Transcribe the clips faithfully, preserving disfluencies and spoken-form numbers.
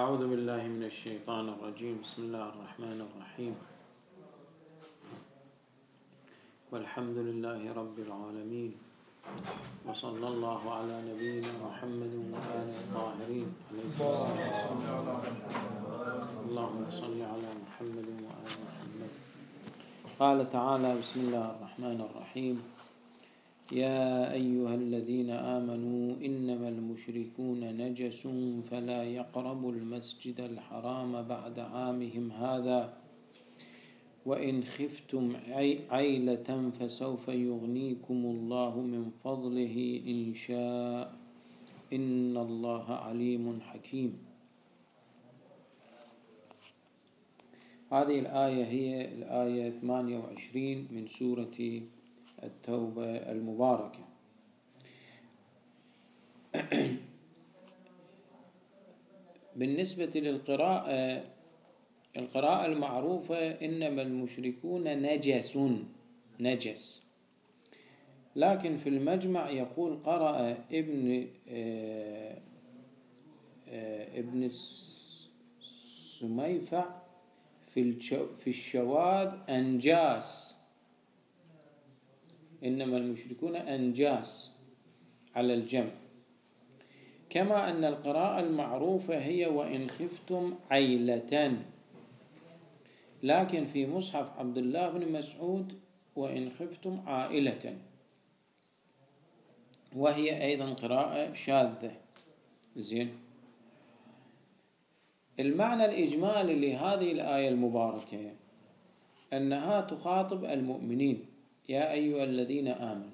أعوذ بالله من الشيطان الرجيم. بسم الله الرحمن الرحيم. والحمد لله رب العالمين، وصلى الله على نبينا محمد وآله الطاهرين عليه الصلاة والسلام. اللهم صل على محمد وآل محمد. قال تعالى: بسم الله الرحمن الرحيم. يا أيها الذين آمنوا إنما المشركون نجس فلا يقربوا المسجد الحرام بعد عامهم هذا وإن خفتم عيلة فسوف يغنيكم الله من فضله إن شاء إن الله عليم حكيم. هذه الآية هي الآية ثمانية وعشرين من سورة التوبة المباركة. بالنسبة للقراءة، القراءة المعروفة إنما المشركون نجس نجس، لكن في المجمع يقول قرأ ابن آه آه ابن سميفع في في الشواذ أنجاس، إنما المشركون أنجاس على الجمع، كما أن القراءة المعروفة هي وإن خفتم عيلة، لكن في مصحف عبد الله بن مسعود وإن خفتم عائلة، وهي أيضا قراءة شاذة. زين، المعنى الإجمالي لهذه الآية المباركة أنها تخاطب المؤمنين، يا أيها الذين آمنوا،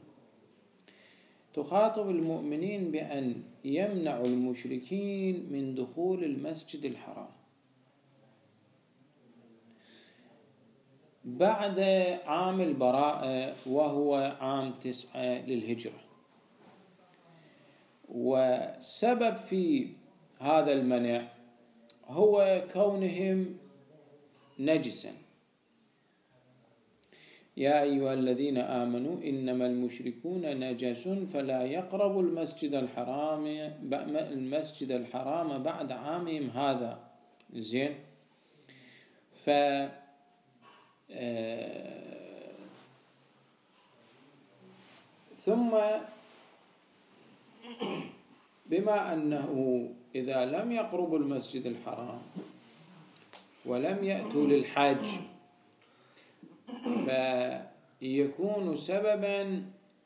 تخاطب المؤمنين بأن يمنعوا المشركين من دخول المسجد الحرام بعد عام البراءة وهو عام تسعة للهجرة. وسبب في هذا المنع هو كونهم نجسا. يا أيها الذين آمنوا إنما المشركون نجس فلا يقربوا المسجد الحرام المسجد الحرام بعد عامهم هذا. زين، ف ثم بما أنه إذا لم يقربوا المسجد الحرام ولم يأتوا للحج فيكون سببا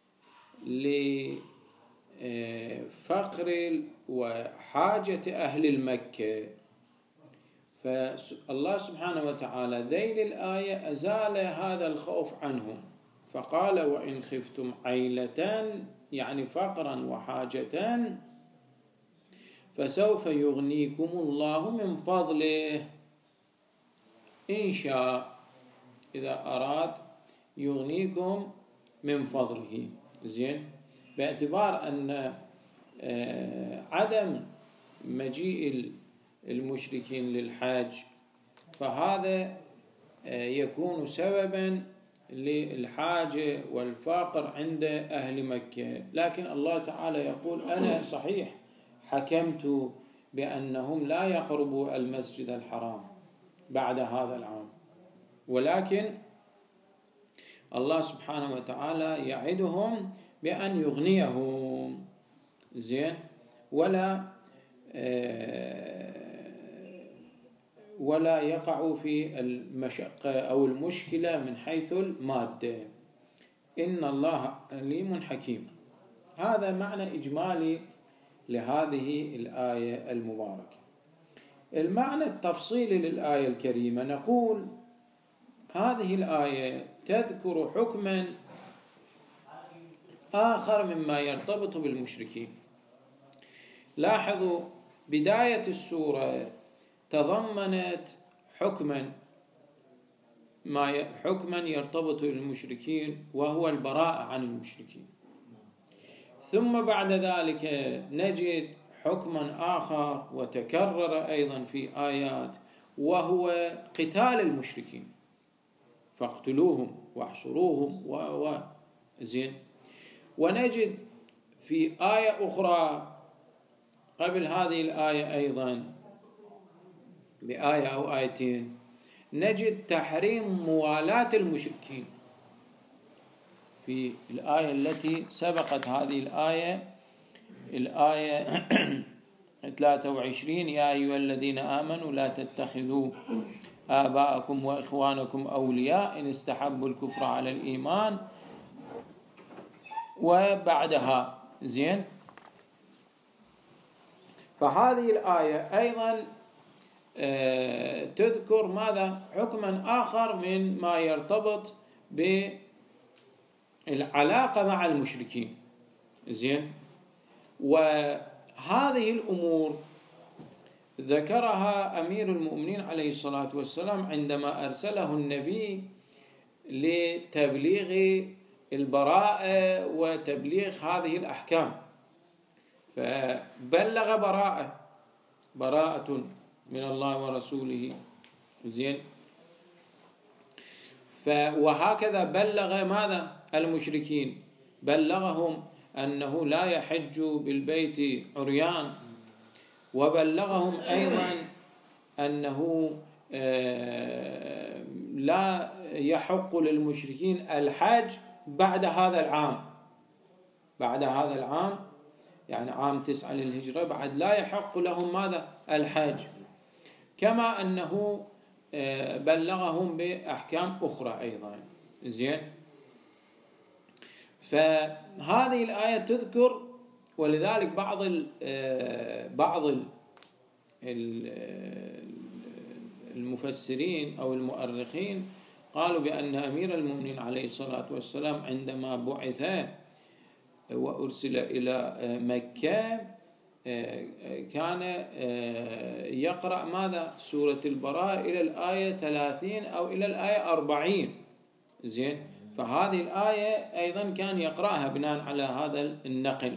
لفقر وحاجة أهل المكة. فالله سبحانه وتعالى ذيل الآية أزال هذا الخوف عنهم، فقال وإن خفتم عيلة يعني فقرا وحاجة فسوف يغنيكم الله من فضله إن شاء، إذا أراد يغنيكم من فضله. زين، باعتبار أن عدم مجيء المشركين للحج فهذا يكون سببا للحاجة والفقر عند أهل مكة، لكن الله تعالى يقول أنا صحيح حكمت بأنهم لا يقربوا المسجد الحرام بعد هذا العام، ولكن الله سبحانه وتعالى يعدهم بأن يغنيهم. زين، ولا ولا يقعوا في المشقة أو المشكلة من حيث المادة. إن الله عليم حكيم. هذا معنى إجمالي لهذه الآية المباركة. المعنى التفصيلي للآية الكريمة، نقول هذه الآية تذكر حكما آخر مما يرتبط بالمشركين. لاحظوا بداية السورة تضمنت حكما ما حكما يرتبط بالمشركين وهو البراءة عن المشركين، ثم بعد ذلك نجد حكما آخر وتكرر أيضا في آيات وهو قتال المشركين، فاقتلوهم واحصروهم و زين. ونجد في آية أخرى قبل هذه الآية أيضا بآية أو آيتين نجد تحريم موالاة المشركين في الآية التي سبقت هذه الآية، الآية ثلاثة وعشرين: يا أيها الذين آمنوا لا تتخذوا آباءكم وإخوانكم أولياء إن استحبوا الكفر على الإيمان. وبعدها زين. فهذه الآية أيضا تذكر ماذا؟ حكما آخر من ما يرتبط بالعلاقة مع المشركين. زين. وهذه الأمور ذكرها أمير المؤمنين عليه الصلاة والسلام عندما أرسله النبي لتبليغ البراءة وتبليغ هذه الأحكام، فبلغ براءة براءة من الله ورسوله. زين. وهكذا بلغ ماذا؟ المشركين، بلغهم أنه لا يحج بالبيت عريان، وبلغهم أيضا أنه لا يحق للمشركين الحج بعد هذا العام، بعد هذا العام يعني عام تسعة للهجرة، بعد لا يحق لهم ماذا؟ الحج. كما أنه بلغهم بأحكام أخرى أيضا. زين. فهذه الآية تذكر، ولذلك بعض بعض المفسرين أو المؤرخين قالوا بأن أمير المؤمنين عليه الصلاة والسلام عندما بعث وأرسل إلى مكة كان يقرأ ماذا؟ سورة البراءة إلى الآية ثلاثين أو إلى الآية أربعين. زين. فهذه الآية أيضا كان يقرأها بناء على هذا النقل.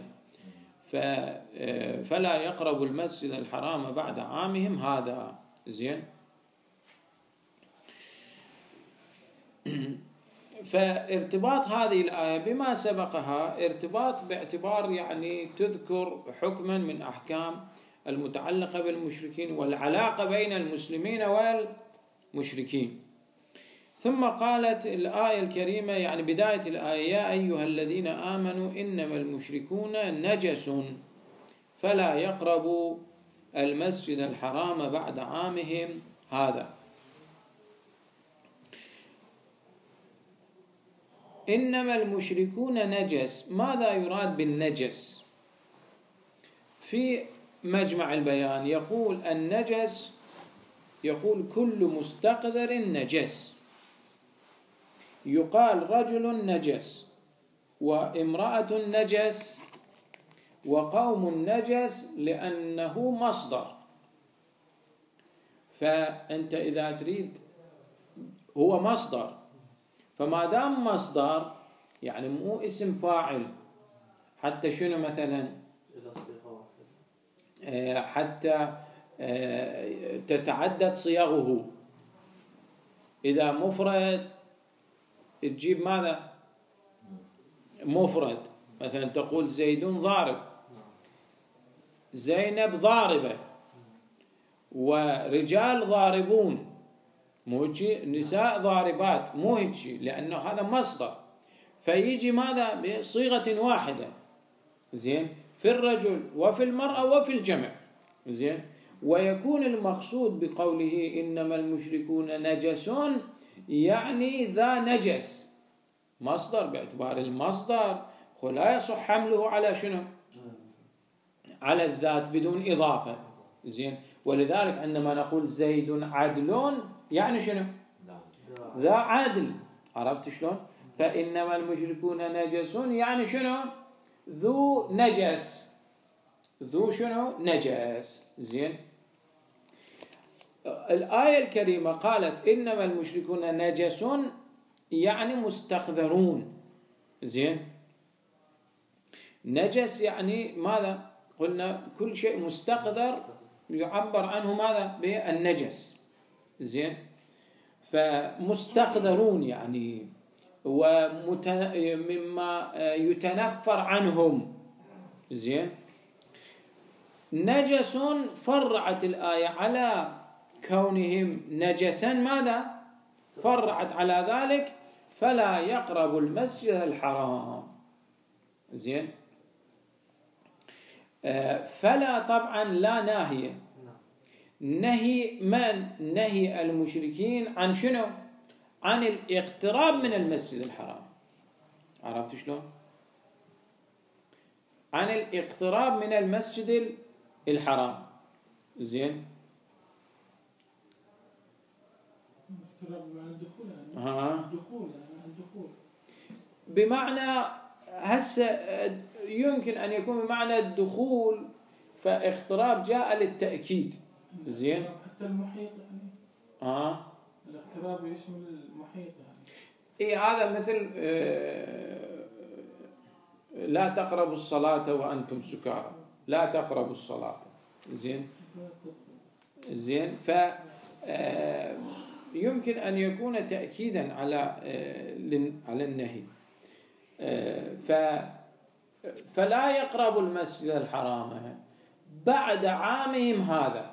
فلا يقرب المسجد الحرام بعد عامهم هذا. زين. فارتباط هذه الآية بما سبقها ارتباط باعتبار يعني تذكر حكما من أحكام المتعلقة بالمشركين والعلاقة بين المسلمين والمشركين. ثم قالت الآية الكريمة يعني بداية الآية: يا أيها الذين آمنوا إنما المشركون نجس فلا يقربوا المسجد الحرام بعد عامهم هذا. إنما المشركون نجس، ماذا يراد بالنجس؟ في مجمع البيان يقول النجس يقول كل مستقذر نجس، يقال رجل نجس وامرأة نجس وقوم نجس لأنه مصدر. فأنت إذا تريد هو مصدر، فما دام مصدر يعني مو اسم فاعل. حتى شنو مثلا؟ حتى تتعدد صيغه. إذا مفرد تجيب ماذا؟ مفرد. مثلا تقول زيد ضارب، زينب ضاربة، ورجال ضاربون، مو هيك، نساء ضاربات، مو هيك، لأنه هذا مصدر. فيجي ماذا؟ بصيغة واحدة. زين. في الرجل وفي المرأة وفي الجمع. زين. ويكون المقصود بقوله إنما المشركون نجس يعني ذا نجس، مصدر باعتبار المصدر، ولا يصح حمله على شنو؟ على الذات بدون إضافة. زين. ولذلك عندما نقول زيد عدل يعني شنو؟ ذا عدل. عرفت شلون؟ فإنما المشركون نجس يعني شنو؟ ذو نجس، ذو شنو؟ نجس. زين. الآية الكريمة قالت إنما المشركون نجس يعني مستقذرون. زين. نجس يعني ماذا؟ قلنا كل شيء مستقذر يعبر عنه ماذا؟ بالنجس. زين. فمستقذرون يعني ومما يتنفر عنهم. زين. نجس فرعت الآية على كونهم نجسا ماذا؟ فرعت على ذلك فلا يقرب المسجد الحرام. زين. آه فلا طبعا لا ناهية. نهي من؟ نهي المشركين عن شنو؟ عن الاقتراب من المسجد الحرام. عرفت شلون؟ عن الاقتراب من المسجد الحرام. زين. اقتراب مع الدخول يعني. ها. الدخول يعني الدخول. بمعنى هسه يمكن أن يكون بمعنى الدخول، فاقتراب جاء للتأكيد. زين. حتى المحيط يعني. آه. الاقتراب يشمل المحيط يعني. إيه هذا مثل لا تقربوا الصلاة وأنتم سكارى، لا تقربوا الصلاة. زين. زين. ف يمكن أن يكون تأكيدا على على النهي. ف فلا يقربوا المسجد الحرام بعد عامهم هذا.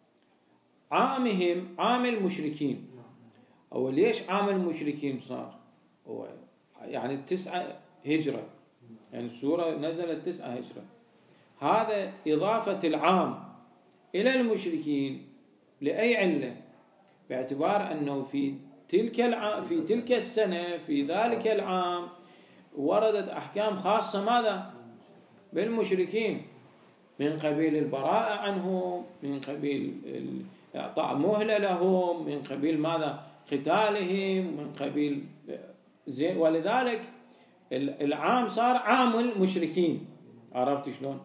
عامهم عام المشركين. أو ليش عام المشركين صار؟ هو يعني التسعة هجرة، يعني السورة نزلت تسعة هجرة. هذا إضافة العام إلى المشركين لأي علة؟ باعتبار أنه في تلك العام في تلك السنة في ذلك العام وردت أحكام خاصة ماذا؟ بالمشركين، من قبيل البراءة عنهم، من قبيل إعطاء مهلة لهم، من قبيل ماذا؟ قتالهم، من قبيل زين. ولذلك العام صار عام المشركين. عرفت شلون؟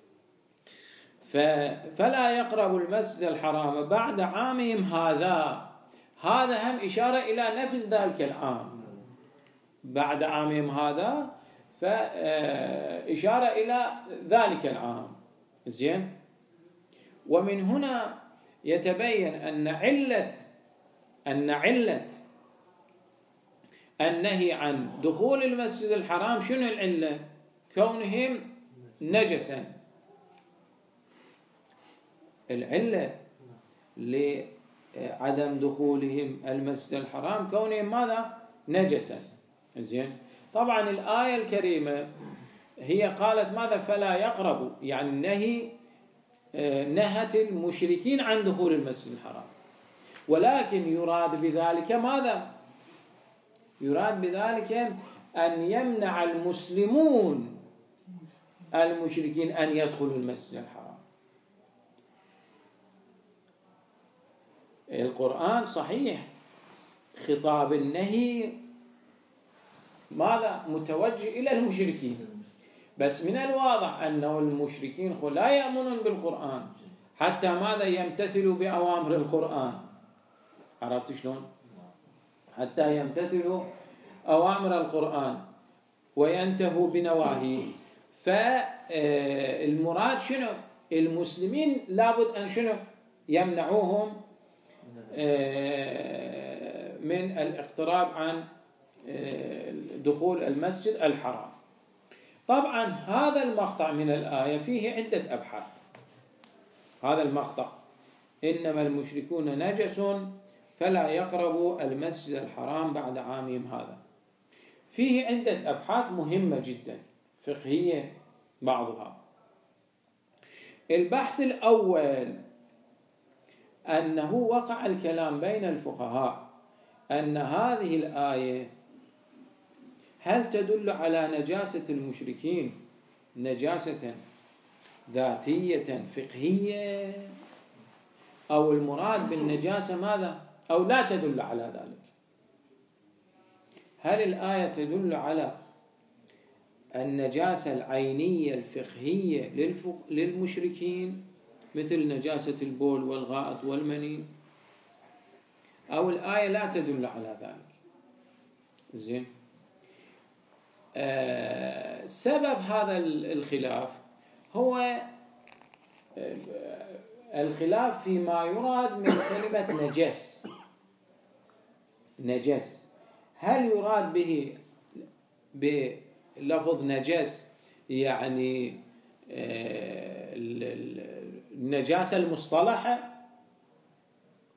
فلا يقرب المسجد الحرام بعد عامهم هذا. هذا هم إشارة إلى نفس ذلك العام. بعد عامهم هذا فإشارة إلى ذلك العام. زين. ومن هنا يتبين أن علة أن علة النهي عن دخول المسجد الحرام شنو العلة؟ كونهم نجسا. العلة لعدم دخولهم المسجد الحرام كونهم ماذا؟ نجسا. زين. طبعا الآية الكريمة هي قالت ماذا؟ فلا يقربوا، يعني النهي نهت المشركين عن دخول المسجد الحرام، ولكن يراد بذلك ماذا؟ يراد بذلك أن يمنع المسلمون المشركين أن يدخلوا المسجد الحرام. القرآن صحيح خطاب النهي ماذا؟ متوجه إلى المشركين، بس من الواضح أنه المشركين لا يأمنون بالقرآن حتى ماذا؟ يمتثلوا بأوامر القرآن. عرفت شلون؟ حتى يمتثلوا أوامر القرآن وينتهوا بنواهيه. فالمراد شنو؟ المسلمين لابد أن شنو؟ يمنعوهم من الاقتراب عن دخول المسجد الحرام. طبعا هذا المقطع من الآية فيه عدة أبحاث. هذا المقطع إنما المشركون نجس فلا يقربوا المسجد الحرام بعد عامهم هذا، فيه عدة أبحاث مهمة جدا فقهية بعضها. البحث الأول أنه وقع الكلام بين الفقهاء أن هذه الآية هل تدل على نجاسة المشركين نجاسة ذاتية فقهية، أو المراد بالنجاسة ماذا؟ أو لا تدل على ذلك. هل الآية تدل على النجاسة العينية الفقهية للمشركين مثل نجاسة البول والغائط والمني، أو الآية لا تدل على ذلك؟ زين. آه سبب هذا الخلاف هو الخلاف فيما يراد من كلمة نجس. نجس هل يراد به بلفظ نجس يعني النجاسة المصطلحة،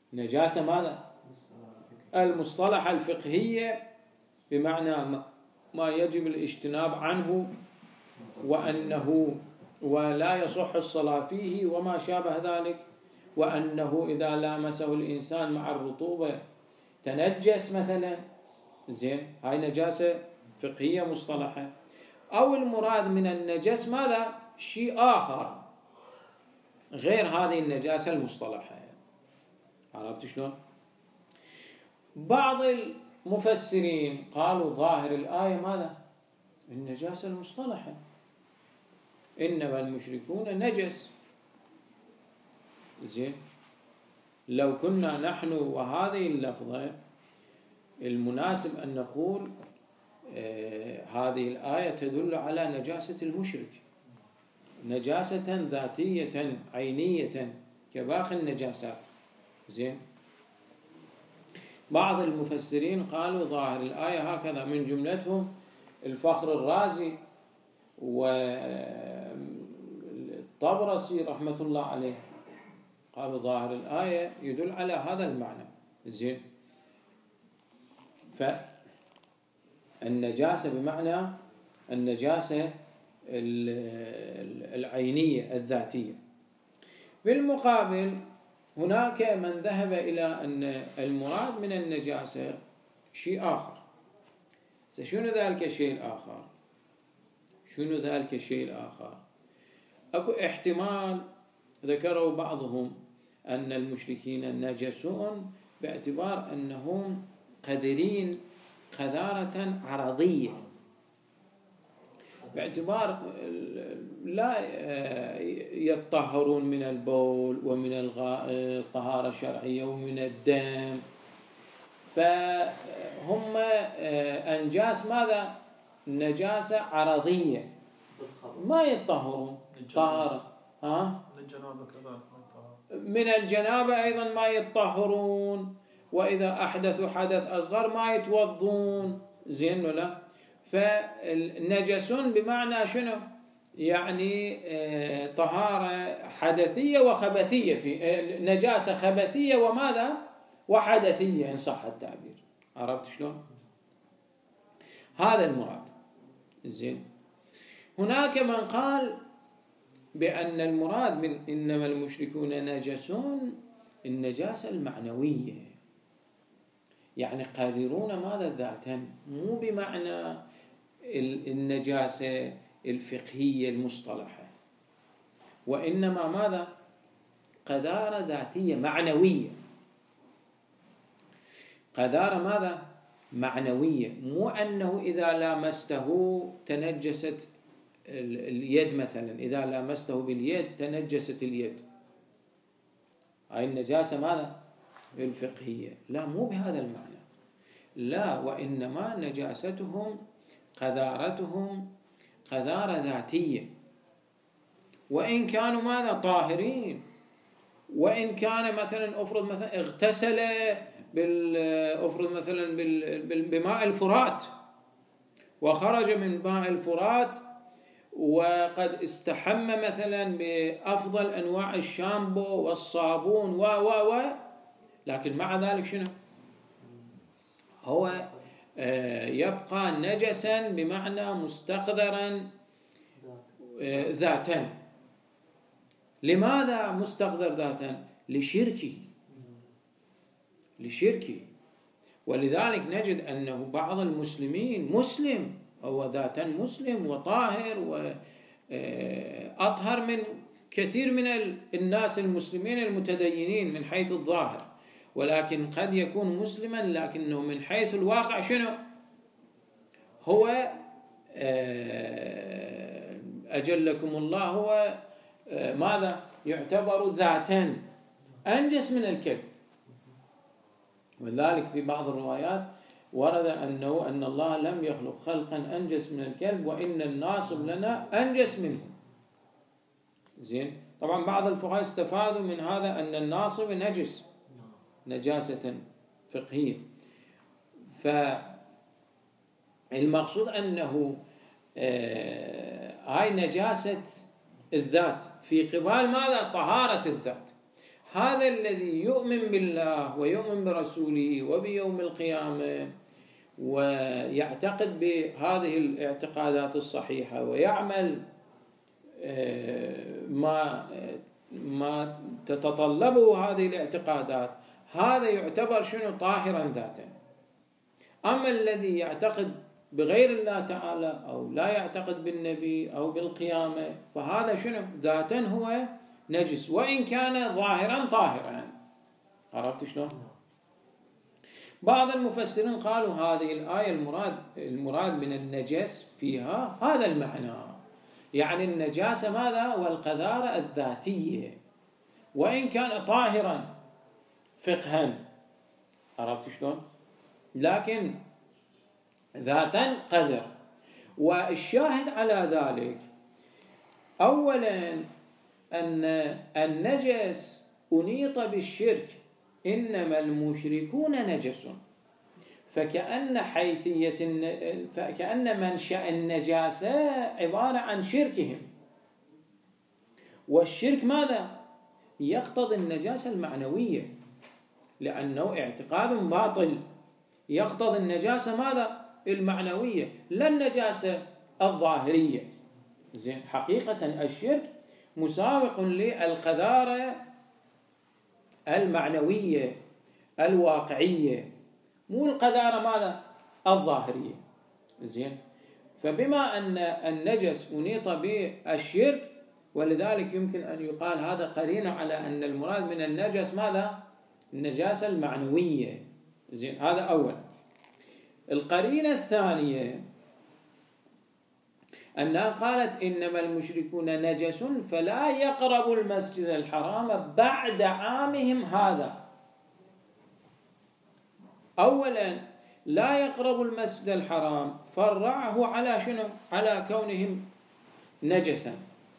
نجاسة ماذا؟ المصطلحة الفقهية، بمعنى ما يجب الاجتناب عنه، وأنه ولا يصح الصلاة فيه وما شابه ذلك، وأنه إذا لامسه الإنسان مع الرطوبة تنجس مثلا. زين، هاي نجاسة فقهية مصطلحة. أو المراد من النجس ماذا؟ شيء آخر غير هذه النجاسة المصطلحة. عرفت شلون؟ بعض المفسرين قالوا ظاهر الآية ماذا؟ النجاسة المصطلحة، إنما المشركون نجس. زين، لو كنا نحن وهذه اللفظة المناسب أن نقول آه هذه الآية تدل على نجاسة المشرك، نجاسة ذاتية عينية كباقي النجاسات. زين، بعض المفسرين قالوا ظاهر الآية هكذا، من جملتهم الفخر الرازي والطبرسي رحمة الله عليه، قالوا ظاهر الآية يدل على هذا المعنى. زين، فالنجاسة بمعنى النجاسة العينية الذاتية. بالمقابل هناك من ذهب إلى أن المراد من النجاسة شيء آخر. شنو ذلك الشيء الآخر؟ شنو ذلك الشيء الآخر؟ أكو احتمال ذكروا بعضهم أن المشركين نجسون باعتبار أنهم قادرين قذارة عرضية، باعتبار لا يتطهرون من البول ومن الطهارة الشرعية ومن الدم، فهم أنجاس ماذا؟ نجاسة عرضية ما يتطهرون طهارة. ها؟ من الجنابة أيضا ما يتطهرون، وإذا أحدثوا حدث أصغر ما يتوضون. زين ولا؟ فالنجسون بمعنى شنو؟ يعني طهارة حدثية وخبثية، في نجاسة خبثية وماذا؟ وحدثية إن صح التعبير. عرفت شلون؟ هذا المراد. زين، هناك من قال بأن المراد من إنما المشركون نجسون النجاسة المعنوية، يعني قادرون ماذا؟ ذاتا، مو بمعنى النجاسة الفقهية المصطلحة، وإنما ماذا؟ قذارة ذاتية معنوية. قذارة ماذا؟ معنوية، مو أنه إذا لامسته تنجست اليد مثلا، إذا لامسته باليد تنجست اليد، هاي النجاسة ماذا؟ الفقهية. لا، مو بهذا المعنى، لا، وإنما نجاستهم قذارتهم قذارة ذاتية، وإن كانوا ماذا؟ طاهرين. وإن كان مثلا أفرض مثلا اغتسل أفرض مثلا بماء الفرات وخرج من ماء الفرات وقد استحم مثلا بأفضل أنواع الشامبو والصابون و و و لكن مع ذلك شنو؟ هو يبقى نجسا بمعنى مستقذرا ذاتا. لماذا مستقذر ذاتا؟ لشركه لشركه ولذلك نجد أنه بعض المسلمين مسلم، هو ذاتا مسلم وطاهر وأطهر من كثير من الناس المسلمين المتدينين من حيث الظاهر، ولكن قد يكون مسلما لكنه من حيث الواقع شنو؟ هو أجلكم الله هو ماذا؟ يعتبر ذاتا أنجس من الكلب. ولذلك في بعض الروايات ورد أنه أن الله لم يخلق خلقا أنجس من الكلب وإن الناصب لنا أنجس منه. زين، طبعا بعض الفقهاء استفادوا من هذا أن الناصب نجس نجاسة فقهية. فالمقصود أنه هاي نجاسة الذات في قبال ماذا؟ طهارة الذات. هذا الذي يؤمن بالله ويؤمن برسوله وبيوم القيامة ويعتقد بهذه الاعتقادات الصحيحة ويعمل ما ما تتطلبه هذه الاعتقادات، هذا يعتبر شنو؟ طاهرا ذاتا. أما الذي يعتقد بغير الله تعالى أو لا يعتقد بالنبي أو بالقيامة فهذا شنو؟ ذاتا هو نجس وإن كان ظاهرا طاهرا. عرفت شلون؟ بعض المفسرين قالوا هذه الآية المراد المراد من النجس فيها هذا المعنى، يعني النجاسة ماذا؟ والقذارة الذاتية وإن كان طاهرا فقها. عرفت شلون؟ لكن ذاتا قذر. والشاهد على ذلك أولا أن النجس أنيط بالشرك، إنما المشركون نجس، فكأن حيثية فكأن منشأ النجاسة عبارة عن شركهم، والشرك ماذا؟ يقتضي النجاسة المعنوية لأنه اعتقاد باطل يقتضي النجاسة ماذا؟ المعنوية لا النجاسة الظاهرية. زين، حقيقة الشرك مساوق للقذارة المعنوية الواقعية، مو القذارة ماذا؟ الظاهرية. زين، فبما أن النجس أنيط بالشرك ولذلك يمكن أن يقال هذا قرينة على أن المراد من النجس ماذا؟ النجاسة المعنوية. زين، هذا أول. القرينة الثانية أنها قالت إنما المشركون نجس فلا يقربوا المسجد الحرام بعد عامهم هذا. أولا لا يقربوا المسجد الحرام فرعه على شنو؟ على كونهم نجسا.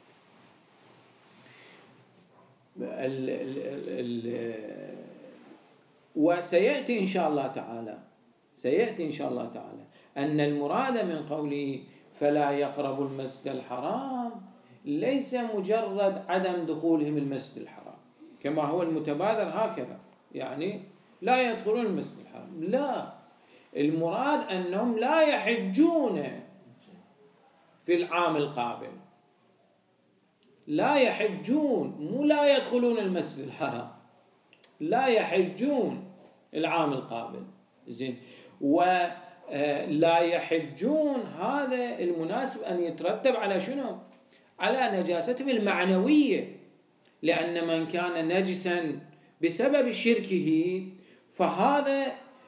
ال ال ال وسيأتي إن شاء الله تعالى سيأتي إن شاء الله تعالى أن المراد من قوله فلا يقربوا المسجد الحرام ليس مجرد عدم دخولهم المسجد الحرام كما هو المتبادر هكذا، يعني لا يدخلون المسجد الحرام، لا، المراد أنهم لا يحجون في العام القابل، لا يحجون، مو لا يدخلون المسجد الحرام، لا يحجون العام القابل. زين، ولا يحجون هذا المناسب أن يترتب على شنو؟ على نجاستهم المعنوية، لأن من كان نجسا بسبب شركه فهذا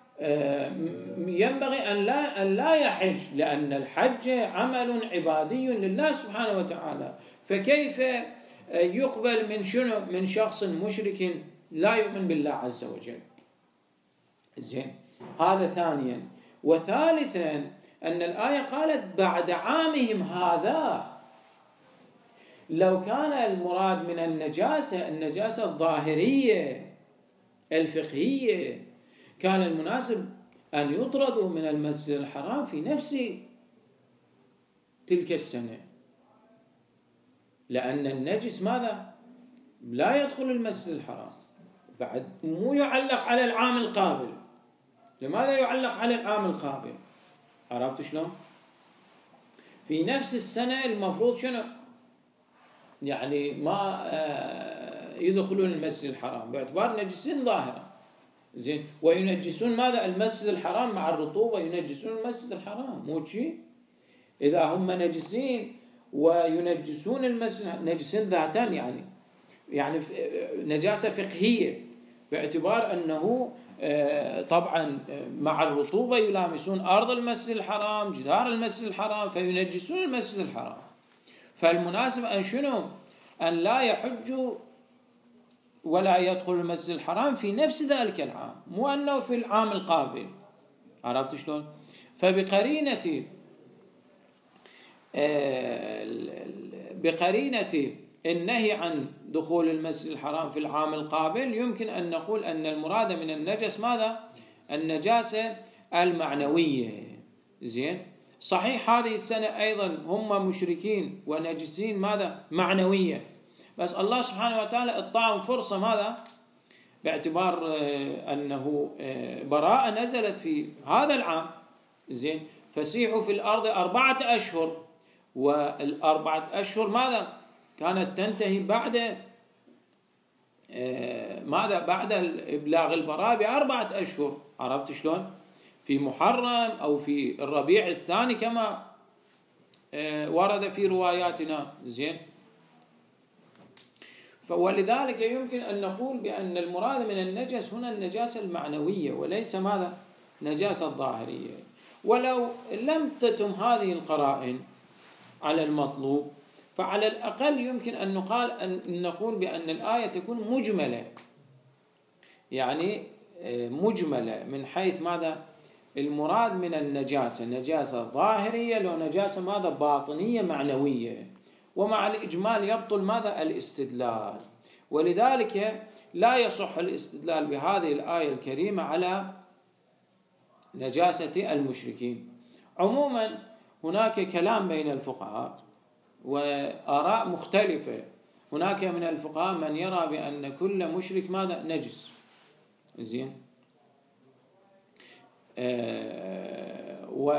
ينبغي أن لا أن لا يحج، لأن الحج عمل عبادي لله سبحانه وتعالى، فكيف يقبل من شنو؟ من شخص مشرك لا يؤمن بالله عز وجل. زين، هذا ثانيا. وثالثا أن الآية قالت بعد عامهم هذا، لو كان المراد من النجاسة النجاسة الظاهرية الفقهية كان المناسب أن يطردوا من المسجد الحرام في نفس تلك السنة، لأن النجس ماذا؟ لا يدخل المسجد الحرام، بعد مو يعلق على العام القابل. لماذا يعلق على العام القابل؟ عرفت شلون؟ في نفس السنة المفروض شنو؟ يعني ما يدخلون المسجد الحرام باعتبار نجسين ظاهرة. زين، وينجسون ماذا؟ المسجد الحرام مع الرطوبة ينجسون المسجد الحرام، مو شيء؟ إذا هم نجسين وينجسون المسجد، نجسين ذاتا، يعني يعني نجاسة فقهية باعتبار أنه طبعا مع الرطوبة يلامسون أرض المسجد الحرام، جدار المسجد الحرام، فينجسون المسجد الحرام. فالمناسب أن شنو؟ أن لا يحجوا ولا يدخل المسجد الحرام في نفس ذلك العام، مو أنه في العام القابل. عرفت شلون؟ فبقرينة بقرينة النهي عن دخول المسجد الحرام في العام القابل يمكن أن نقول أن المراد من النجس ماذا؟ النجاسة المعنوية. زين، صحيح هذه السنة أيضا هم مشركين ونجسين ماذا؟ معنوية، بس الله سبحانه وتعالى اعطاهم فرصة ماذا؟ باعتبار أنه براءة نزلت في هذا العام، زين، فسيحوا في الأرض أربعة أشهر، والأربعة أشهر ماذا كانت تنتهي بعد ماذا بعد إبلاغ البراءة بأربعة أشهر. عرفت شلون؟ في محرم أو في الربيع الثاني كما ورد في رواياتنا، زين. ولذلك يمكن أن نقول بأن المراد من النجس هنا النجاسة المعنوية وليس ماذا نجاسة الظاهرية. ولو لم تتم هذه القرائن على المطلوب فعلى الأقل يمكن أن نقال أن نقول بأن الآية تكون مجملة، يعني مجملة من حيث ماذا المراد من النجاسة، نجاسة ظاهرية لو نجاسة ماذا باطنية معنوية، ومع الإجمال يبطل ماذا الاستدلال. ولذلك لا يصح الاستدلال بهذه الآية الكريمة على نجاسة المشركين. عموما هناك كلام بين الفقهاء وآراء مختلفة. هناك من الفقهاء من يرى بأن كل مشرك ماذا نجس، زين، آه و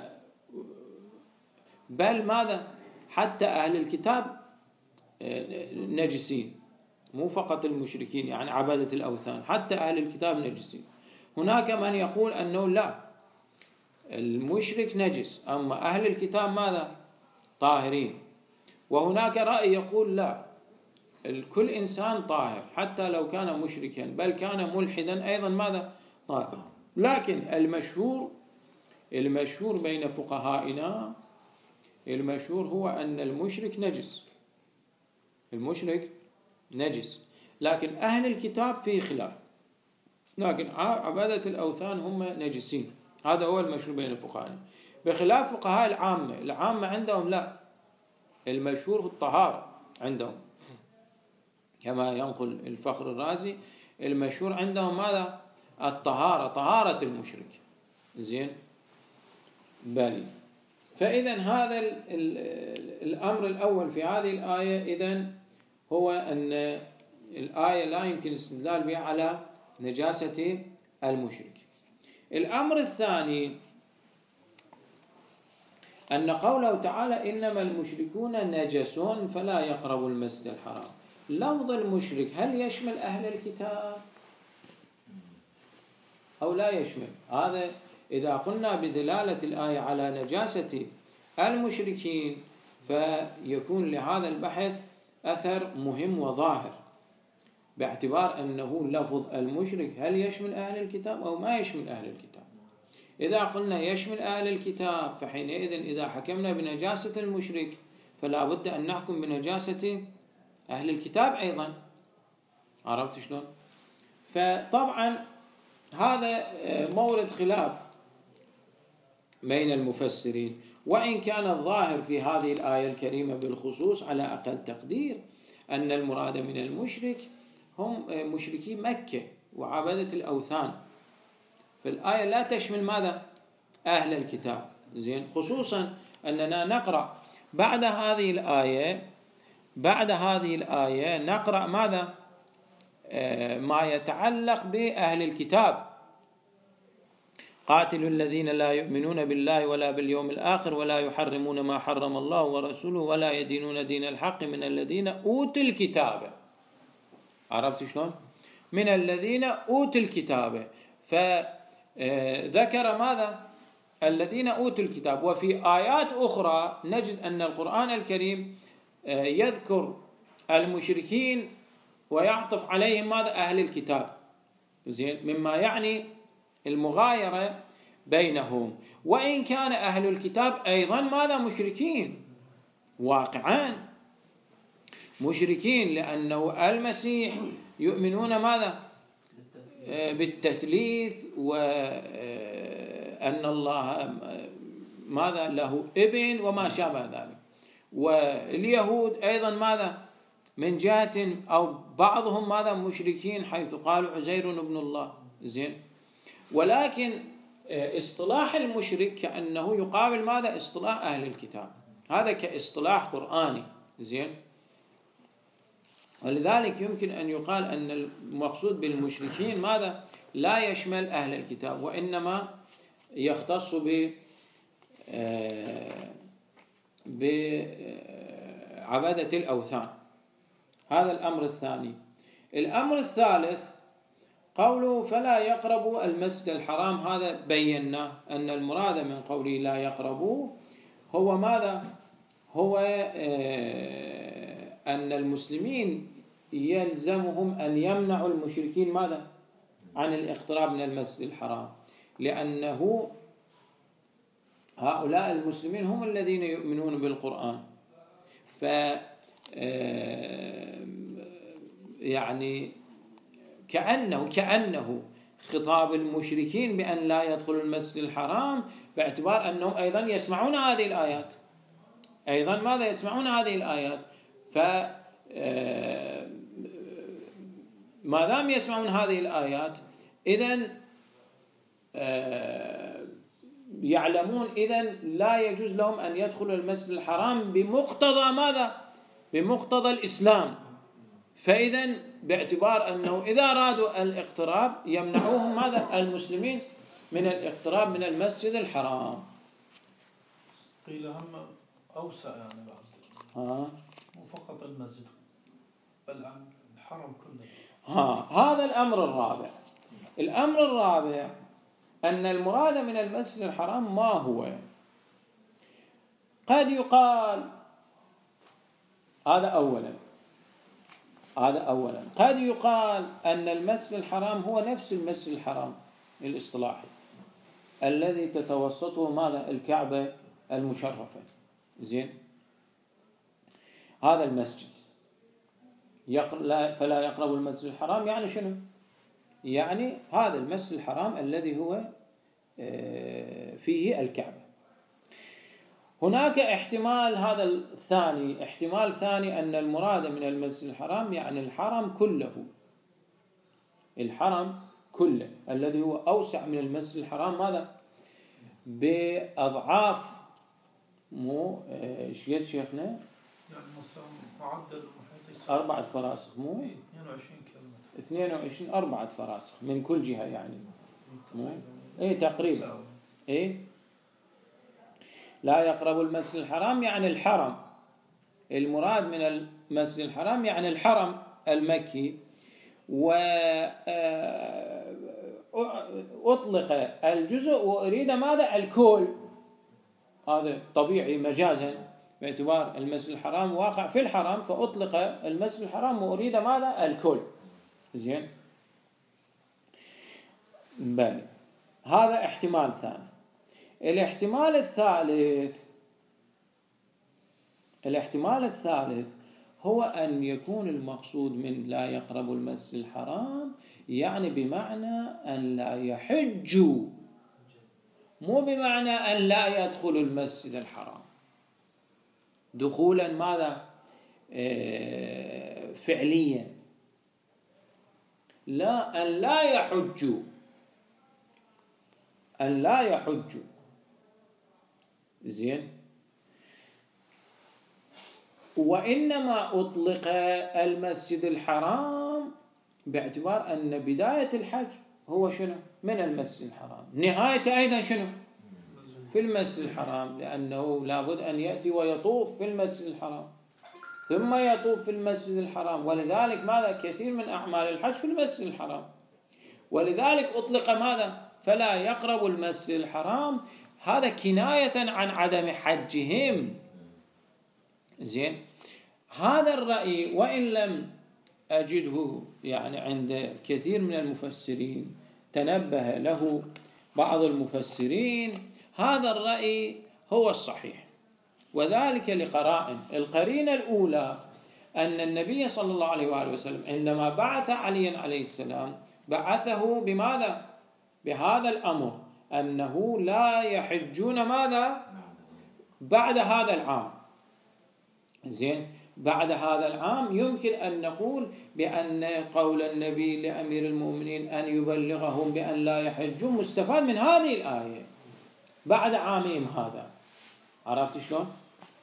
بل ماذا حتى أهل الكتاب نجسين، مو فقط المشركين يعني عبادة الأوثان، حتى أهل الكتاب نجسين. هناك من يقول أنه لا، المشرك نجس أما أهل الكتاب ماذا طاهرين. وهناك رأي يقول لا، الكل إنسان طاهر حتى لو كان مشركا بل كان ملحدا أيضا ماذا طاهر. لكن المشهور المشهور بين فقهائنا المشهور هو أن المشرك نجس، المشرك نجس، لكن أهل الكتاب فيه خلاف، لكن عبادة الأوثان هم نجسين. هذا هو المشهور بين الفقهاء، بخلاف فقهاء العامة. العامة عندهم لا، المشهور الطهارة عندهم، كما ينقل الفخر الرازي المشهور عندهم ماذا الطهارة، طهارة المشرك، زين. بل فإذا هذا الأمر الأول في هذه الآية إذن هو أن الآية لا يمكن الاستدلال بها على نجاسة المشرك. الأمر الثاني أن قوله تعالى إنما المشركون نجس فلا يقربوا المسجد الحرام. لفظ المشرك هل يشمل أهل الكتاب أو لا يشمل؟ هذا إذا قلنا بدلالة الآية على نجاسة المشركين فيكون لهذا البحث أثر مهم وظاهر، باعتبار أنه لفظ المشرك هل يشمل أهل الكتاب أو ما يشمل أهل الكتاب. إذا قلنا يشمل أهل الكتاب فحينئذ إذا حكمنا بنجاسة المشرك فلا بد أن نحكم بنجاسة أهل الكتاب أيضا. عرفت شلون؟ فطبعا هذا مورد خلاف بين المفسرين، وإن كان الظاهر في هذه الآية الكريمة بالخصوص على أقل تقدير أن المراد من المشرك هم مشركي مكة وعبادة الأوثان، فالآية لا تشمل ماذا أهل الكتاب، زين. خصوصا أننا نقرأ بعد هذه الآية بعد هذه الآية نقرأ ماذا آه ما يتعلق بأهل الكتاب: قاتلوا الذين لا يؤمنون بالله ولا باليوم الآخر ولا يحرمون ما حرم الله ورسوله ولا يدينون دين الحق من الذين أوتوا الكتاب. عرفت شلون؟ من الذين أوتوا الكتاب، فذكر ماذا الذين أوتوا الكتاب. وفي آيات أخرى نجد أن القرآن الكريم يذكر المشركين ويعطف عليهم ماذا أهل الكتاب، زين، مما يعني المغايرة بينهم. وإن كان أهل الكتاب أيضا ماذا مشركين واقعا، مشركين، لأنه المسيح يؤمنون ماذا بالتثليث وأن الله ماذا له ابن وما شابه ذلك. واليهود أيضا ماذا من جهة أو بعضهم ماذا مشركين حيث قالوا عزير ابن الله، زين. ولكن اصطلاح المشرك كأنه يقابل ماذا اصطلاح أهل الكتاب، هذا كاصطلاح قرآني، زين. ولذلك يمكن أن يقال أن المقصود بالمشركين ماذا؟ لا يشمل أهل الكتاب، وإنما يختص ب بعبادة الأوثان. هذا الأمر الثاني. الأمر الثالث قوله فلا يقربوا المسجد الحرام، هذا بينا أن المراد من قوله لا يقربوا هو ماذا؟ هو أن المسلمين يلزمهم أن يمنعوا المشركين ماذا؟ عن الاقتراب من المسجد الحرام، لأنه هؤلاء المسلمين هم الذين يؤمنون بالقرآن. ف يعني كأنه كأنه خطاب المشركين بأن لا يدخلوا المسجد الحرام، باعتبار أنهم أيضا يسمعون هذه الآيات، أيضا ماذا يسمعون هذه الآيات. ف ما دام يسمعون هذه الآيات إذن يعلمون إذن لا يجوز لهم أن يدخلوا المسجد الحرام بمقتضى ماذا؟ بمقتضى الإسلام. فإذن باعتبار أنه إذا أرادوا الاقتراب يمنعوهم ماذا؟ المسلمين من الاقتراب من المسجد الحرام. قيل هم أوسع يعني بعد ها مو فقط المسجد بل عن الحرم كله. ها هذا الأمر الرابع. الأمر الرابع أن المراد من المسجد الحرام ما هو؟ قد يقال هذا أولا هذا أولا قد يقال أن المسجد الحرام هو نفس المسجد الحرام الاصطلاحي الذي تتوسطه ماذا؟ الكعبة المشرفة. زين، هذا المسجد فلا يقرب المسجد الحرام يعني شنو؟ يعني هذا المسجد الحرام الذي هو فيه الكعبة. هناك احتمال هذا الثاني، احتمال ثاني أن المراد من المسجد الحرام يعني الحرم كله، الحرم كله الذي هو أوسع من المسجد الحرام ماذا؟ بأضعاف. مو ايش قد شيخنا؟ يعني مثلا معدل المحيط أربعة فراسخ، مو اثنين وعشرين كيلومتر، اثنين وعشرين أربعة فراسخ من كل جهة يعني. مو إيه تقريبا إيه. لا يقرب المسجد الحرام يعني الحرم، المراد من المسجد الحرام يعني الحرم المكي. وأطلق الجزء وأريد ماذا؟ الكل. هذا طبيعي مجازا باعتبار المسجد الحرام واقع في الحرم، فأطلق المسجد الحرام وأريد ماذا؟ الكل. زين، بالي هذا احتمال ثاني. الاحتمال الثالث الاحتمال الثالث هو أن يكون المقصود من لا يقرب المسجد الحرام يعني بمعنى أن لا يحجوا، مو بمعنى أن لا يدخلوا المسجد الحرام دخولا ماذا؟ اه فعليا، لا، أن لا يحجوا، أن لا يحجوا. زين، وإنما أطلق المسجد الحرام باعتبار أن بداية الحج هو شنو؟ من المسجد الحرام، نهايته أيضا شنو؟ في المسجد الحرام، لأنه لابد أن يأتي ويطوف في المسجد الحرام ثم يطوف في المسجد الحرام، ولذلك ماذا؟ كثير من أعمال الحج في المسجد الحرام، ولذلك أطلق ماذا؟ فلا يقرب المسجد الحرام، هذا كناية عن عدم حجهم. زين، هذا الرأي وإن لم أجده يعني عند كثير من المفسرين تنبه له بعض المفسرين، هذا الرأي هو الصحيح، وذلك لقرائن. القرينة الأولى أن النبي صلى الله عليه وآله وسلم عندما بعث عليا عليه السلام بعثه بماذا؟ بهذا الأمر أنه لا يحجون ماذا؟ بعد هذا العام. زين، بعد هذا العام يمكن أن نقول بأن قول النبي لأمير المؤمنين أن يبلغهم بأن لا يحجون مستفاد من هذه الآية بعد عامهم هذا. عرفت شلون؟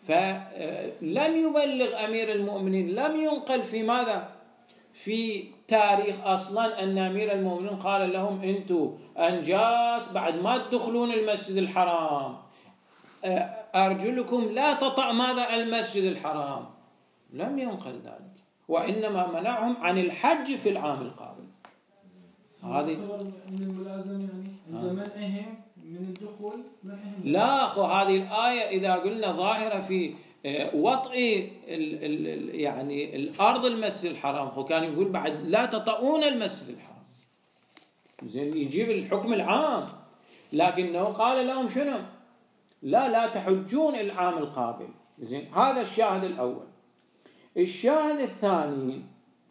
فلم يبلغ أمير المؤمنين، لم ينقل في ماذا؟ في تاريخ أصلا أن أمير المؤمنين قال لهم أنتم أنجاس بعد ما تدخلون المسجد الحرام، أرجلكم لا تطأ ماذا؟ المسجد الحرام. لم ينقل ذلك، وإنما منعهم عن الحج في العام القابل. هذه من الملازم يعني عند منعهم من الدخول منعهم. لا أخو، هذه الآية إذا قلنا ظاهرة في وطئ ال ال يعني الأرض المسجد الحرام، هو كان يقول بعد لا تطؤون المسجد الحرام، زين يجيب الحكم العام، لكنه قال لهم شنو؟ لا لا تحجون العام القابل. زين، هذا الشاهد الأول. الشاهد الثاني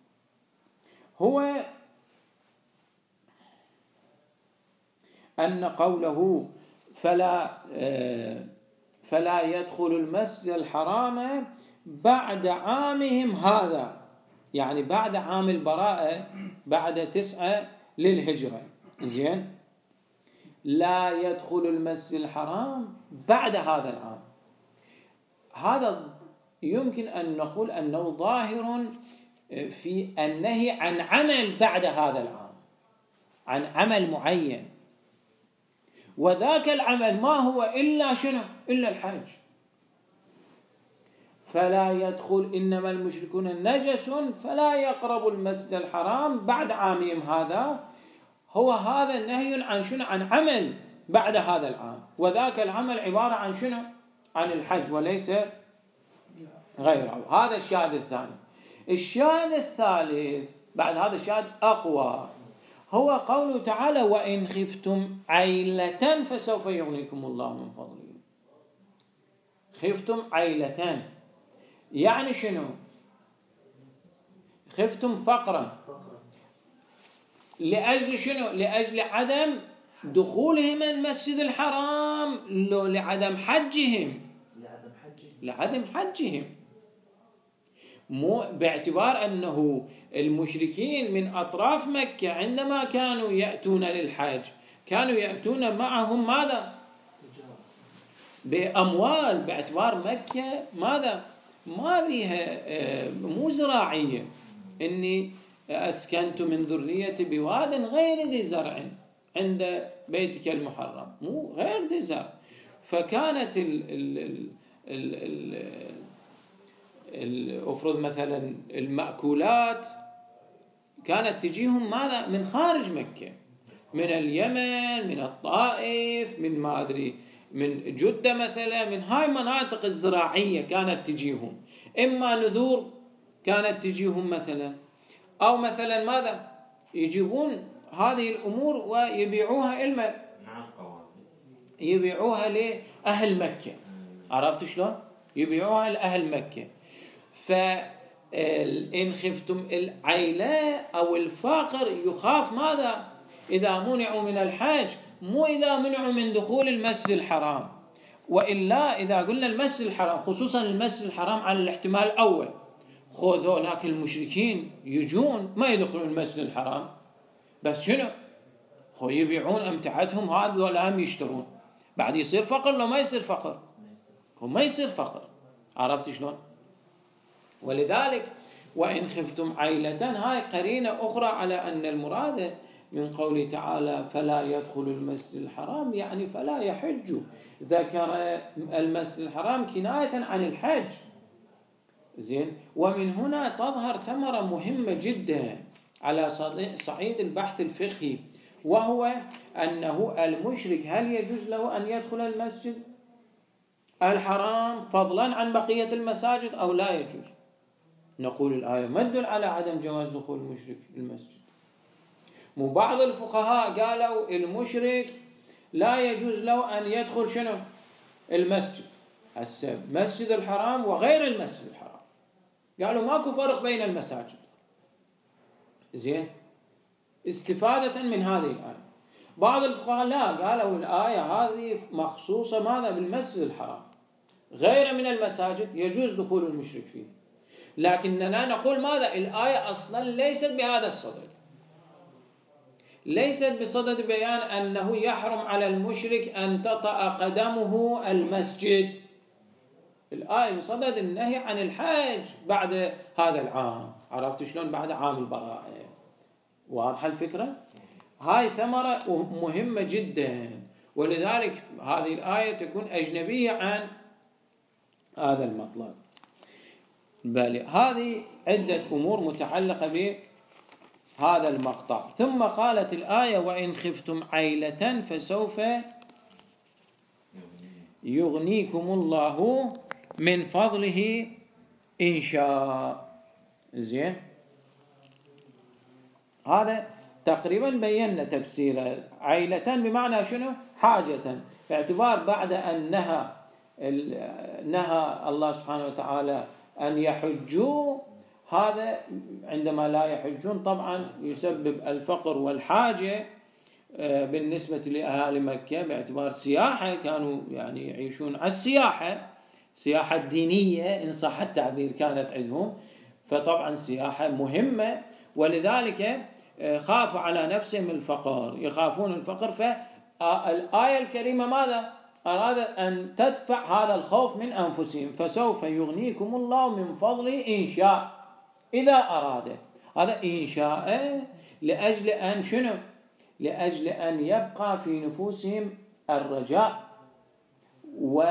هو أن قوله فلا فلا يدخل المسجد الحرام بعد عامهم هذا، يعني بعد عام البراءة، بعد تسعة للهجرة. زين، لا يدخل المسجد الحرام بعد هذا العام. هذا يمكن أن نقول أنه ظاهر في النهي عن عمل بعد هذا العام، عن عمل معين، وذاك العمل ما هو إلا شنو؟ إلا الحج. فلا يدخل، إنما المشركون نجس فلا يقربوا المسجد الحرام بعد عامهم هذا. هو هذا النهي عن شنو؟ عن عمل بعد هذا العام، وذاك العمل عبارة عن شنو؟ عن الحج وليس غيره. هذا الشاهد الثاني. الشاهد الثالث بعد هذا الشاهد أقوى، هو قوله تعالى وإن خفتم عيلة فسوف يغنيكم الله من فضله. خفتم عيلة يعني شنو؟ خفتم فقرا، لأجل شنو؟ لأجل عدم دخولهم المسجد الحرام، لو لعدم حجهم، لعدم حجهم، مو باعتبار أنه المشركين من أطراف مكة عندما كانوا يأتون للحج كانوا يأتون معهم ماذا؟ بأموال، باعتبار مكة ماذا؟ ما بيها مو زراعية، إني أسكنت من ذريتي بواد غير ذي زرع عند بيتك المحرم، مو غير ذي زرع. فكانت ال ال ال ال ال أفرض مثلا المأكولات كانت تجيهم ماذا؟ من خارج مكة، من اليمن، من الطائف، من ما أدري من جدة مثلا، من هاي المناطق الزراعية كانت تجيهم، إما نذور كانت تجيهم مثلا، أو مثلا ماذا؟ يجيبون هذه الأمور ويبيعوها إلما يبيعوها لأهل مكة. عرفت شلون؟ يبيعوها لأهل مكة. فإن خفتم العيلة أو الفقر يخاف ماذا؟ إذا منعوا من الحج، مو إذا منعوا من دخول المسجد الحرام. وإلا إذا قلنا المسجد الحرام، خصوصا المسجد الحرام على الاحتمال الأول، خذوا لكن المشركين يجون ما يدخلون المسجد الحرام، بس شنو؟ خو يبيعون أمتعتهم هذا ولا هم يشترون، بعد يصير فقر لو ما يصير فقر؟ هو ما يصير فقر. عرفت شلون؟ ولذلك وإن خفتم عيلة، هاي قرينة أخرى على أن المراد من قوله تعالى فلا يدخل المسجد الحرام يعني فلا يحج، ذكر المسجد الحرام كناية عن الحج. زين، ومن هنا تظهر ثمرة مهمة جدا على صعيد البحث الفقهي، وهو أنه المشرك هل يجوز له أن يدخل المسجد الحرام فضلا عن بقية المساجد أو لا يجوز؟ نقول الآية ما تدل على عدم جواز دخول المشرك المسجد. مو بعض الفقهاء قالوا المشرك لا يجوز له أن يدخل شنو؟ المسجد، المسجد الحرام وغير المسجد الحرام، قالوا ماكو فرق بين المساجد. زين، استفادة من هذه الآية. بعض الفقهاء لا، قالوا الآية هذه مخصوصة ماذا؟ بالمسجد الحرام، غير من المساجد يجوز دخول المشرك فيه. لكننا نقول ماذا؟ الآية أصلا ليست بهذا الصدد، ليست بصدد بيان أنه يحرم على المشرك أن تطأ قدمه المسجد. الآية بصدد النهي عن الحج بعد هذا العام. عرفت شلون؟ بعد عام البراءة. واضحة الفكرة؟ هاي ثمرة مهمة جدا، ولذلك هذه الآية تكون أجنبية عن هذا المطلب. بل هذه عدة أمور متعلقة بهذا المقطع. ثم قالت الآية: وإن خفتم عيلة فسوف يغنيكم الله من فضله إن شاء. زين، هذا تقريبا بينا تفسير عيلة بمعنى شنو؟ حاجة، باعتبار بعد أن نهى نهى الله سبحانه وتعالى أن يحجوا، هذا عندما لا يحجون طبعا يسبب الفقر والحاجة بالنسبة لأهالي مكة، باعتبار سياحة كانوا يعني يعيشون على السياحة، سياحة دينية إن صح التعبير كانت عندهم، فطبعا سياحة مهمة، ولذلك خافوا على نفسهم الفقر، يخافون الفقر. فالآية الكريمة ماذا أرادت؟ أن تدفع هذا الخوف من أنفسهم. فسوف يغنيكم الله من فضله إن شاء، إذا أراد. هذا إن شاء لأجل أن شنو؟ لأجل أن يبقى في نفوسهم الرجاء و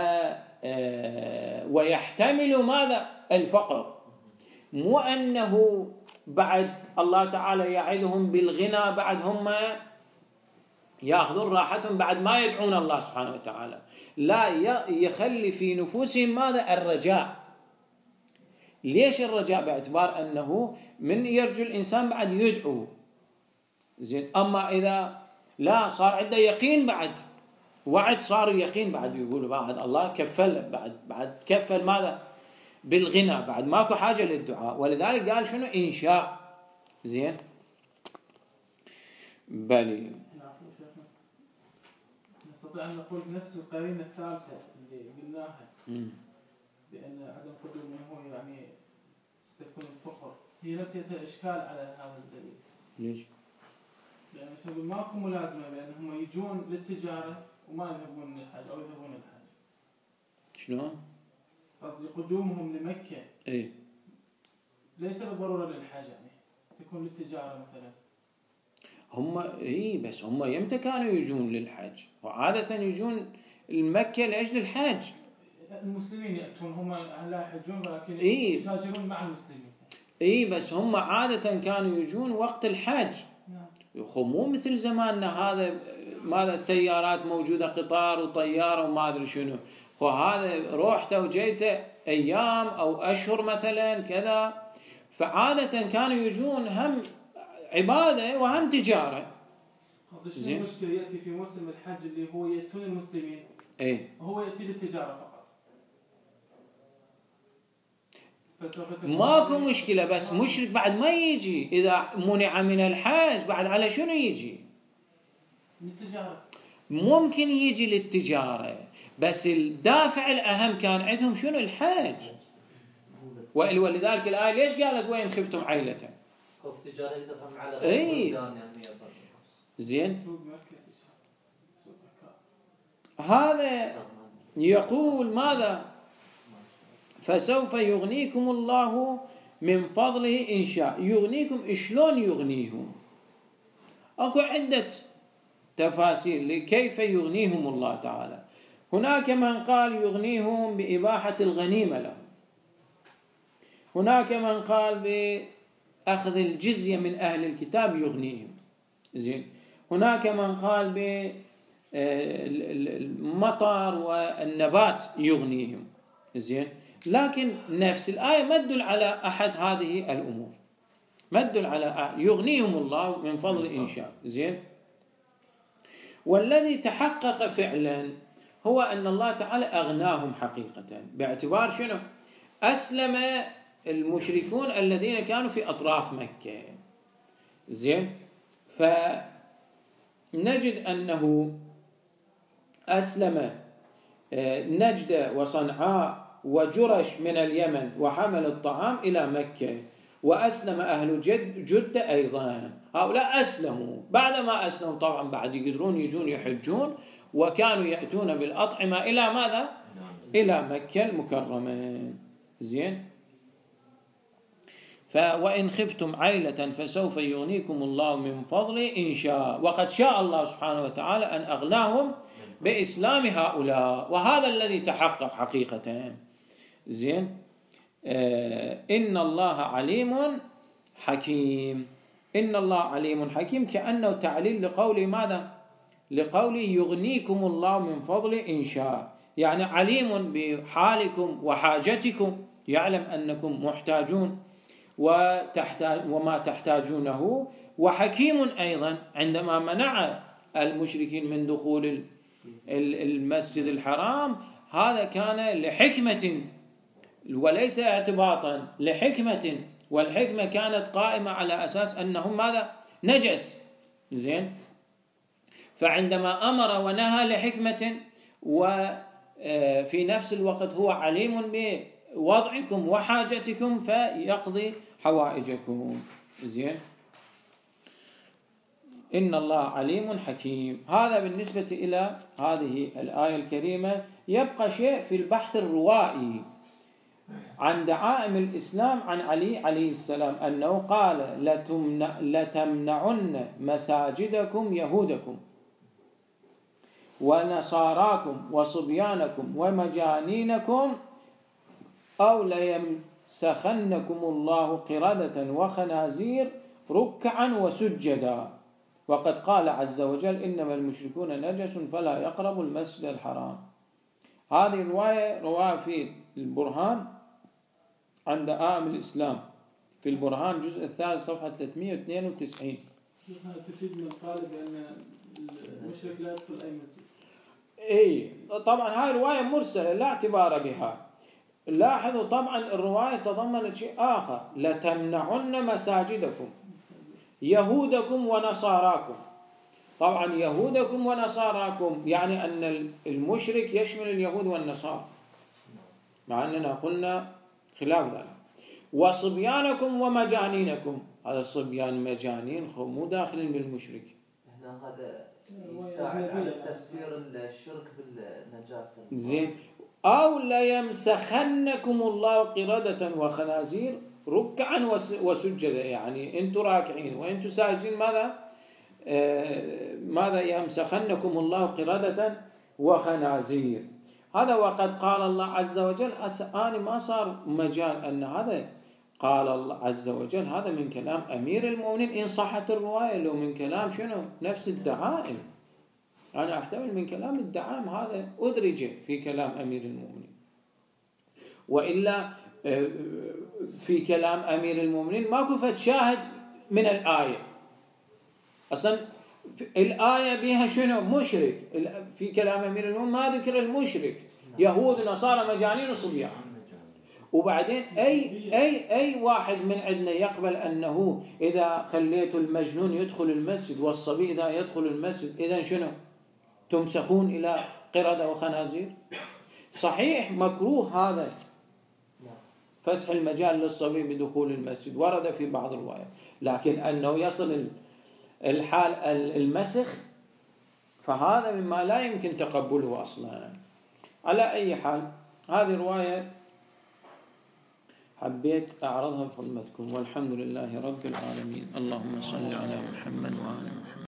ويحتملوا ماذا؟ الفقر. مو أنه بعد الله تعالى يعدهم بالغنى بعد هم يأخذون راحتهم بعد ما يدعون الله سبحانه وتعالى، لا، يخلي في نفوسهم ماذا؟ الرجاء. ليش الرجاء؟ باعتبار أنه من يرجو الإنسان بعد يدعو. زين، أما إذا لا صار عنده يقين بعد، وعد صار يقين بعد، يقول بعد الله كفل، بعد بعد كفل ماذا؟ بالغنى، بعد ماكو حاجة للدعاء. ولذلك قال شنو؟ إن شاء. زين، بلي نستطيع أن نقول نفس القرينة الثالثة اللي قلناها، بأن عدم قدومه هو يعني تكون الفقر، هي نفسها الإشكال على هذا الدليل. ليش؟ لأن شغل ماكو ملازمة بأنهم يجون للتجارة وما يذهبون للحج أو يذهبون للحج. شلون؟ قصدي قدومهم لمكة إيه ليس بالضرورة للحج، يعني تكون للتجارة مثلا. هم إيه بس هم يمتى كانوا يجون للحج؟ وعادة يجون المكة لأجل الحج. المسلمين يأتون، هم لا يحجون ولكن إيه؟ يتاجرون مع المسلمين. إيه بس هم عادة كانوا يجون وقت الحج. نعم. مو مثل زماننا هذا، ماذا سيارات موجودة، قطار وطيارة وما أدري شنو، وهذا روحته وجيته أيام أو أشهر مثلا كذا. فعادة كانوا يجون هم عبادة وهم تجارة. شنو المشكلة؟ يأتي في موسم الحج اللي هو يأتون المسلمين، إيه؟ هو يأتي للتجارة فقط. ماكو مشكلة، بس مشرك بعد ما يجي إذا منع من الحج بعد على شنو يجي؟ للتجارة. ممكن يجي للتجارة، بس الدافع الأهم كان عندهم شنو؟ الحج. ولذلك الآية ليش قالت وإن خفتم عيلة؟ خوف تجارة يدفهم على إيه؟ زين، هذا يقول ماذا؟ فسوف يغنيكم الله من فضله إن شاء. يغنيكم، شلون يغنيهم؟ أكو عدة تفاسير كيف يغنيهم الله تعالى. هناك من قال يغنيهم بإباحة الغنيمة لهم، هناك من قال بأخذ الجزية من أهل الكتاب يغنيهم. زين، هناك من قال بالمطر والنبات يغنيهم. زين، لكن نفس الآية ما تدل على أحد هذه الأمور، ما تدل على يغنيهم الله من فضل إن شاء. زين، والذي تحقق فعلا هو أن الله تعالى أغناهم حقيقة، باعتبار شنو؟ أسلم المشركون الذين كانوا في أطراف مكة. زين، فنجد أنه أسلم نجد وصنعاء وجرش من اليمن وحمل الطعام إلى مكة، وأسلم أهل جد جدة أيضا. هؤلاء أسلموا، بعدما أسلموا طبعا بعد يقدرون يجون يحجون، وكانوا يأتون بالأطعمة إلى ماذا؟ إلى مكة المكرمة. زين. وإن خفتم عيلة فسوف يغنيكم الله من فضله إن شاء، وقد شاء الله سبحانه وتعالى أن أغناهم بإسلام هؤلاء، وهذا الذي تحقق حقيقة. زين. آه إن الله عليم حكيم. إن الله عليم حكيم كأنه تعليل لقول ماذا؟ لقول يغنيكم الله من فضله إن شاء، يعني عليم بحالكم وحاجتكم، يعلم أنكم محتاجون وتحتاج وما تحتاجونه، وحكيم أيضا عندما منع المشركين من دخول المسجد الحرام، هذا كان لحكمة وليس اعتباطا، لحكمة، والحكمة كانت قائمة على أساس أنهم ماذا؟ نجس. زين. فعندما أمر ونهى لحكمة، وفي نفس الوقت هو عليم بوضعكم وحاجتكم فيقضي حوائجكم. زين. إن الله عليم حكيم. هذا بالنسبة إلى هذه الآية الكريمة. يبقى شيء في البحث الروائي عن دعائم الإسلام عن علي عليه السلام، أنه قال لتمنعن مساجدكم يهودكم ونصاراكم وصبيانكم ومجانينكم أو ليمسخنكم الله قردة وخنازير ركعا وسجدا، وقد قال عز وجل إنما المشركون نجس فلا يقربوا المسجد الحرام. هذه الرواية رواية في البرهان عند دعائم الإسلام في البرهان الجزء الثالث صفحة ثلاثمئة واثنين وتسعين. تفيد من قال بأن المشرك لا يدخل أي مسجد. اي طبعا هاي رواية مرسلة لا اعتبار بها. لاحظوا طبعا الرواية تضمنت شيء آخر، لتمنعن مساجدكم يهودكم ونصاراكم. طبعا يهودكم ونصاراكم يعني أن المشرك يشمل اليهود والنصارى، مع أننا قلنا خلاف ذلك. وصبيانكم ومجانينكم، هذا الصبيان مجانين مو داخلين بالمشرك. هنا هذا يساعد على تفسير الشرك بالنجاسة. زين. أو ليمسخنكم الله قردة وخنازير ركعا وسجدا، يعني أنتم راكعين وأنتم ساجدين ماذا؟ آه ماذا يمسخنكم الله قردة وخنازير. هذا وقد قال الله عز وجل. أنا ما صار مجال أن هذا قال الله عز وجل، هذا من كلام أمير المؤمنين إن صحت الرواية، لو من كلام شنو؟ نفس الدعائم. أنا أحتمل من كلام الدعائم هذا أدرج في كلام أمير المؤمنين، وإلا في كلام أمير المؤمنين ماكو فد شاهد من الآية. أصلا الآية بها شنو؟ مشرك. في كلام أمير المؤمنين ما ذكر المشرك، يهود نصارى مجانين وصبيان. وبعدين أي أي أي واحد من عندنا يقبل أنه إذا خليت المجنون يدخل المسجد والصبي إذا يدخل المسجد إذا شنو؟ تمسخون إلى قردة وخنازير؟ صحيح مكروه هذا فسح المجال للصبي بدخول المسجد، ورد في بعض الروايات، لكن أنه يصل الحال المسخ فهذا مما لا يمكن تقبله أصلا. على أي حال هذه الرواية حبيت أعرضها بخدمتكم، والحمد لله رب العالمين. اللهم صل على محمد وعلى محمد.